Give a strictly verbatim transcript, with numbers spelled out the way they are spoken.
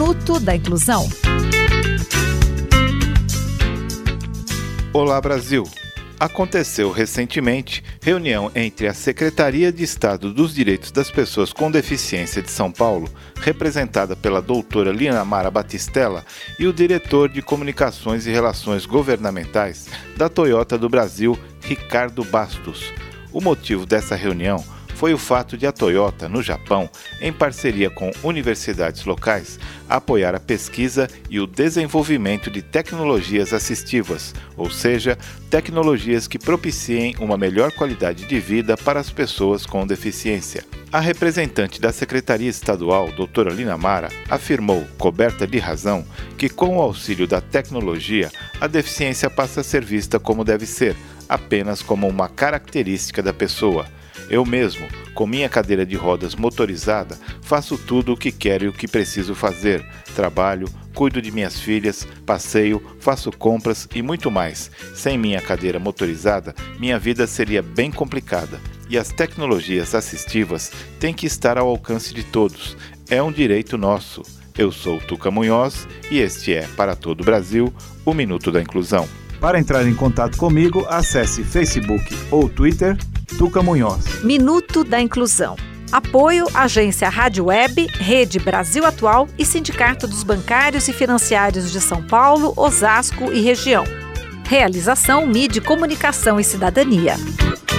Minuto da Inclusão. Olá, Brasil! Aconteceu recentemente reunião entre a Secretaria de Estado dos Direitos das Pessoas com Deficiência de São Paulo, representada pela doutora Linamara Batistella, e o diretor de Comunicações e Relações Governamentais da Toyota do Brasil, Ricardo Bastos. O motivo dessa reunião foi o fato de a Toyota, no Japão, em parceria com universidades locais, apoiar a pesquisa e o desenvolvimento de tecnologias assistivas, ou seja, tecnologias que propiciem uma melhor qualidade de vida para as pessoas com deficiência. A representante da Secretaria Estadual, doutora Linamara, afirmou, coberta de razão, que com o auxílio da tecnologia, a deficiência passa a ser vista como deve ser, apenas como uma característica da pessoa. Eu mesmo, com minha cadeira de rodas motorizada, faço tudo o que quero e o que preciso fazer. Trabalho, cuido de minhas filhas, passeio, faço compras e muito mais. Sem minha cadeira motorizada, minha vida seria bem complicada. E as tecnologias assistivas têm que estar ao alcance de todos. É um direito nosso. Eu sou Tuca Munhoz e este é, para todo o Brasil, o Minuto da Inclusão. Para entrar em contato comigo, acesse Facebook ou Twitter, Tuca Munhoz. Minuto da Inclusão. Apoio Agência Rádio Web, Rede Brasil Atual e Sindicato dos Bancários e Financiários de São Paulo, Osasco e região. Realização Mídia, Comunicação e Cidadania.